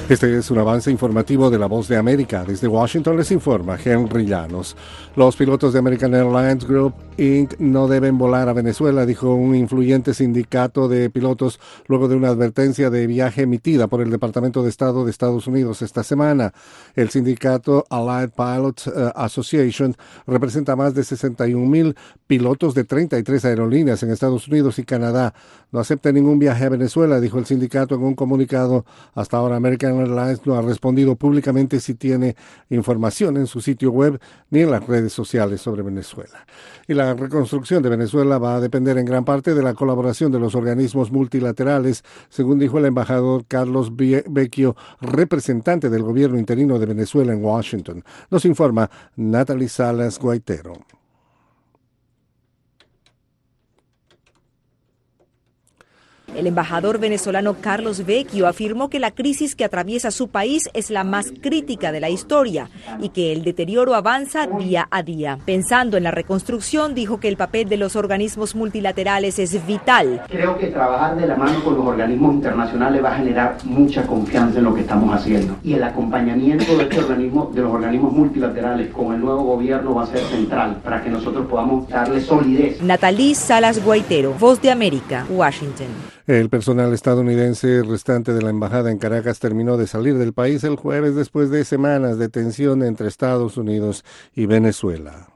Este es un avance informativo de La Voz de América. Desde Washington les informa Henry Llanos. Los pilotos de American Airlines Group Inc. no deben volar a Venezuela, dijo un influyente sindicato de pilotos luego de una advertencia de viaje emitida por el Departamento de Estado de Estados Unidos esta semana. El sindicato Allied Pilots Association representa más de 61,000 pilotos de 33 aerolíneas en Estados Unidos y Canadá. No acepta ningún viaje a Venezuela, dijo el sindicato en un comunicado. Hasta ahora American Airlines no ha respondido públicamente si tiene información en su sitio web ni en las redes sociales sobre Venezuela. Y la reconstrucción de Venezuela va a depender en gran parte de la colaboración de los organismos multilaterales, según dijo el embajador Carlos Vecchio, representante del gobierno interino de Venezuela en Washington. Nos informa Natalie Salas Guaitero. El embajador venezolano Carlos Vecchio afirmó que la crisis que atraviesa su país es la más crítica de la historia y que el deterioro avanza día a día. Pensando en la reconstrucción, dijo que el papel de los organismos multilaterales es vital. Creo que trabajar de la mano con los organismos internacionales va a generar mucha confianza en lo que estamos haciendo. Y el acompañamiento de los organismos multilaterales con el nuevo gobierno va a ser central para que nosotros podamos darle solidez. Natalie Salas Guaitero, Voz de América, Washington. El personal estadounidense restante de la embajada en Caracas terminó de salir del país el jueves después de semanas de tensión entre Estados Unidos y Venezuela.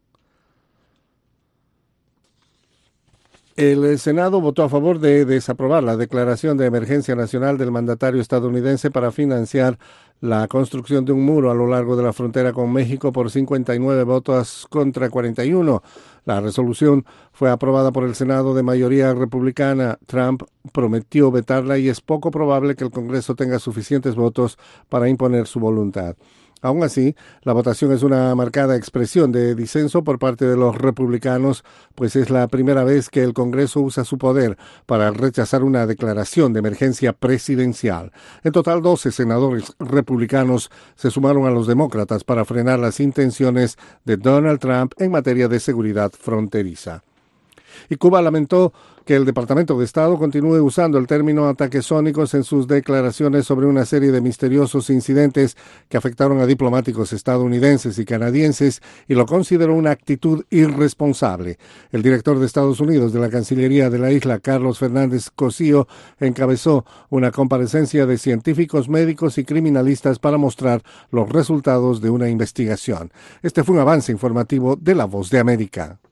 El Senado votó a favor de desaprobar la declaración de emergencia nacional del mandatario estadounidense para financiar la construcción de un muro a lo largo de la frontera con México por 59 votos contra 41. La resolución fue aprobada por el Senado de mayoría republicana. Trump prometió vetarla y es poco probable que el Congreso tenga suficientes votos para imponer su voluntad. Aún así, la votación es una marcada expresión de disenso por parte de los republicanos, pues es la primera vez que el Congreso usa su poder para rechazar una declaración de emergencia presidencial. En total, 12 senadores republicanos se sumaron a los demócratas para frenar las intenciones de Donald Trump en materia de seguridad fronteriza. Y Cuba lamentó que el Departamento de Estado continúe usando el término ataques sónicos en sus declaraciones sobre una serie de misteriosos incidentes que afectaron a diplomáticos estadounidenses y canadienses y lo consideró una actitud irresponsable. El director de Estados Unidos de la Cancillería de la isla, Carlos Fernández Cosío, encabezó una comparecencia de científicos, médicos y criminalistas para mostrar los resultados de una investigación. Este fue un avance informativo de La Voz de América.